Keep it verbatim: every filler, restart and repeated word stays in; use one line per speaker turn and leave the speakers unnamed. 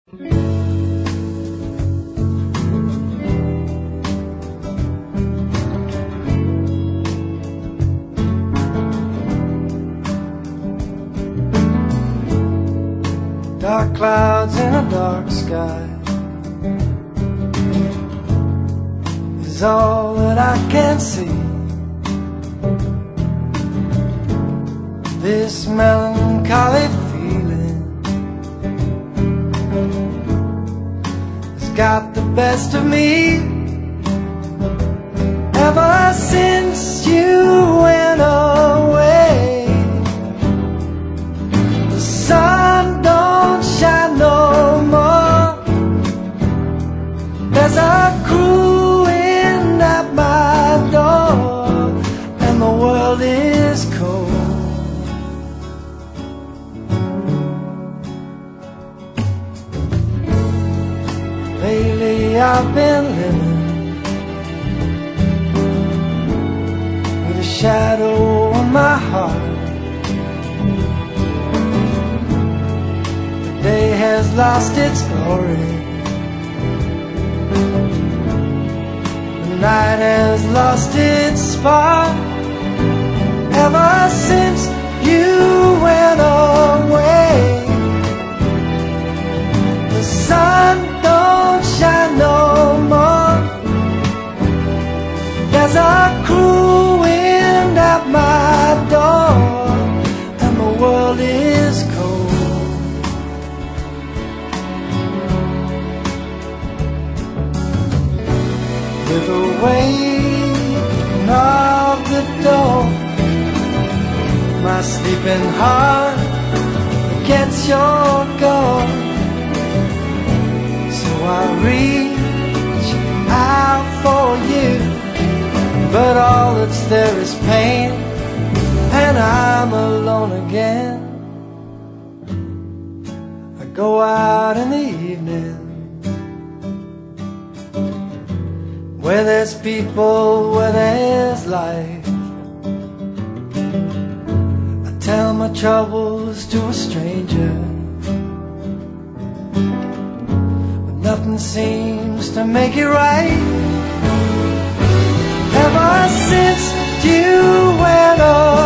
Dark clouds in a dark sky is all that I can see. This melancholy feeling has got the best of me. Ever since you went away, the sun don't shine no more. There's a cruel wind at my door, and the world is cold. Lately I've been living with a shadow on my heart. The day has lost its glory, the night has lost its spark. Ever since you went away, the sun don't shine no more. There's a cruel wind at my door, and the world is cold. With the waking of the dawn, my sleeping heart forgets you're gone. So I reach out for you, but all that's there is pain, and I'm alone again. I go out in the evening where there's people, where there's life. I tell my troubles to a stranger, nothing seems to make it right. Ever since you went away,